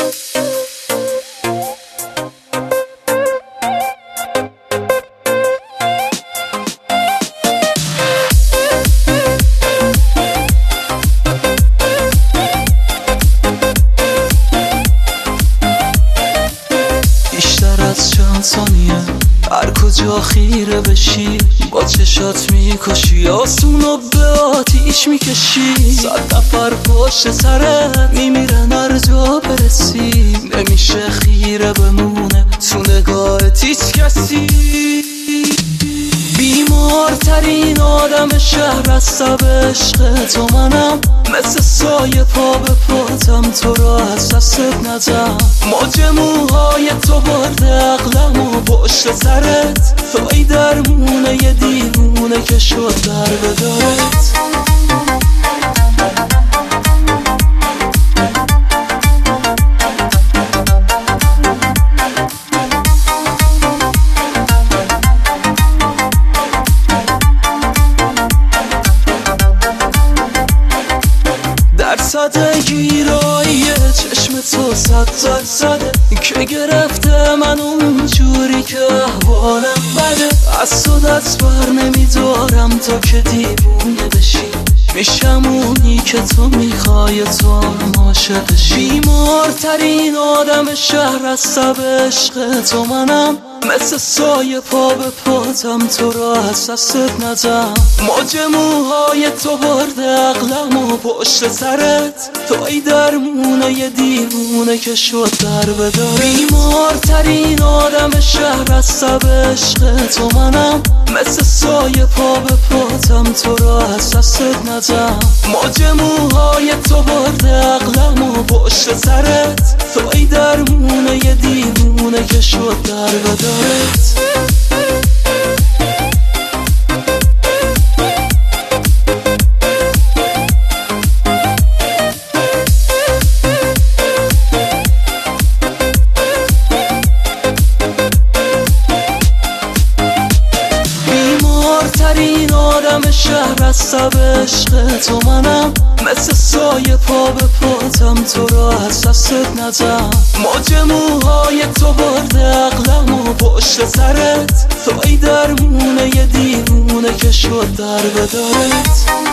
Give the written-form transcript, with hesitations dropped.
چند ثانیه هر کجا خیره بشی با چشات میکشی، آسونو به آتیش میکشی. 100 نفر پشت سرت میمیرن هر جا برسی، نمیشه خیره بمونه تو نگاهت هیچ کسی. بیمارترین آدم شهر از عشق تو منم، مثل سایه پا به پاتم تو را از دستت ندم. موج موهای تو برده عقلم و پشت سرت، توی درمونه یه دیوونه که شد در بدارت. درصد گیرایی چشم تو 100 زده که گرفته من اونجوری که احوالم بده. از تو دست بر نمیدارم تا که دیوونه بشی، میشم اونی که تو میخوای تو هم عاشقشی. بیمارترین آدم شهر از عشق تو منم، مثل سایه پا به پاتم تو را از دستت ندم. موج موهای تو برده عقلم و پشت سرت، توی درمونه یه دیوونه که شد در بدارت. بیمارترین آدم شهر از عشق تو منم، مثل سایه پا به پاتم تو را از دستت ندم. موج موهای تو برده عقلم و پشت سرت، توی درمونه یه دیوونه که شد در بدارت. بیمارترین آدم شهر از عشق تو منم، مثل سایه پا به پاتم تو را از دستت ندم. موج موهای تو برده عقلم و پشت سرت، توی درمونه یه دیوونه که شد در بدارت.